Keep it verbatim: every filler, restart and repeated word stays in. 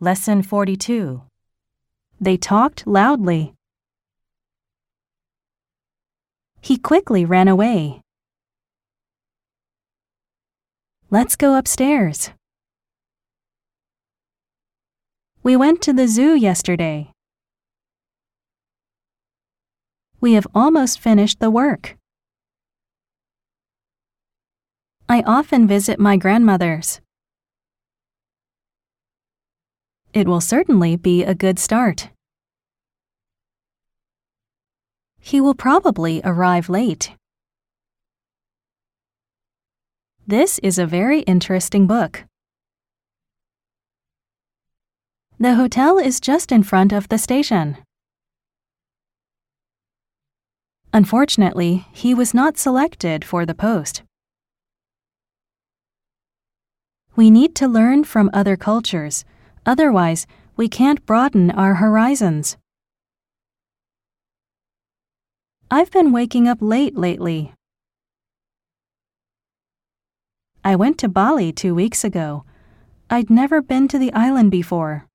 Lesson forty-two. They talked loudly. He quickly ran away. Let's go upstairs. We went to the zoo yesterday. We have almost finished the work. I often visit my grandmother's. It will certainly be a good start. He will probably arrive late. This is a very interesting book. The hotel is just in front of the station. Unfortunately, he was not selected for the post. We need to learn from other cultures. Otherwise, we can't broaden our horizons. I've been waking up late lately. I went to Bali two weeks ago. I'd never been to the island before.